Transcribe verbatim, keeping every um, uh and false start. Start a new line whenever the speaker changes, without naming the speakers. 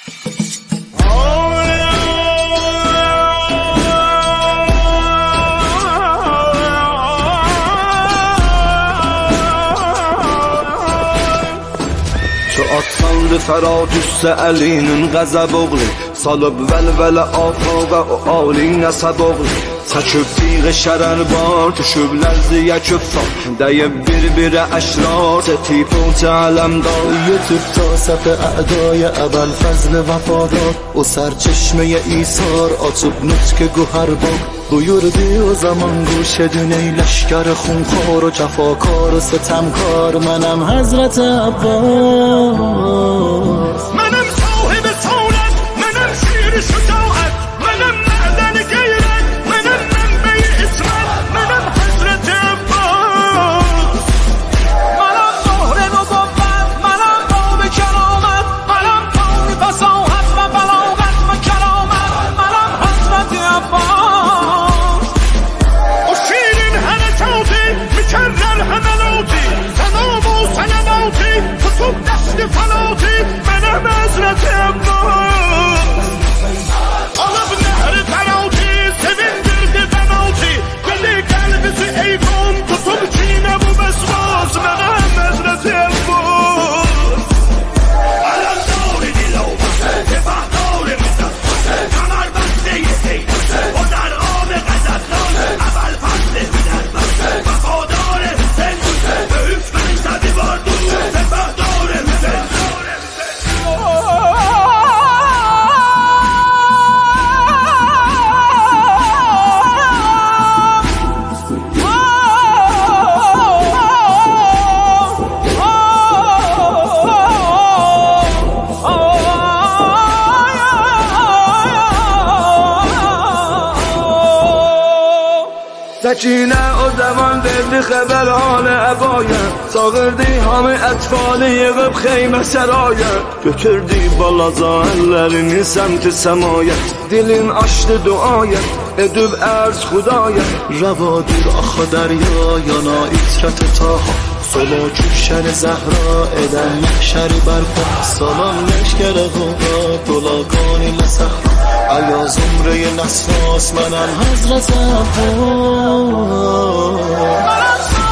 Atlandı Fərad üstə əlinin qəzəb oğlu Salıb vəlvələ atağa o alin əsəb oğlu Çəkib tiğə şərər var, düşüb ləzziyə küffar Dəyib bir-birə əşrar, tətib o cələmdar
Yetib ta səf əədای əbəl fəzl vəfadar O sərçeşməyə isar, açıb nutq gühər bak Buyurdu o zaman گوش دون ای لشکر خونخوار و جفاکار و ستمکار منم حضرت عباس
منم صاحب سالت منم شیر شجاعت منم معدن غیرت منم منبع اسمت منم حضرت عباس منم مهر نبوت منم باب کرامت منم پای فصاحت و بلاغت و کرامت منم حضرت عباس و شیرین حرکاتی مکرر حملاتی تنام و سلماتی کتب دست فلاتی منم حضرت عباس آلب نهر قناتی sevindirdi بناتی دلی قلبisi ایوان کتب چینه و بسواس منم حضرت عباس علم داری دیلو دفاع داری مزد کمر بسته سیده و در آب غزت ناز اول فصل بیدر وفادار حسین به حکم ایزدی باردو سپهدار حسین
Səkinə o zaman verdi xəbər halı əbaya Çağırdı hamı ətfalı yığıb xeymə səraya Götürdü balaca əllərini səmti səmaya Dilin açdı duaya edib ərz xudaya
رواdır axı دریا yana itrət taha Sola küşən zəhra edən məhşəri bərpa Salam leşkər غوغا طلقان لسحرا ایا زمره نساس منم حضرت عباس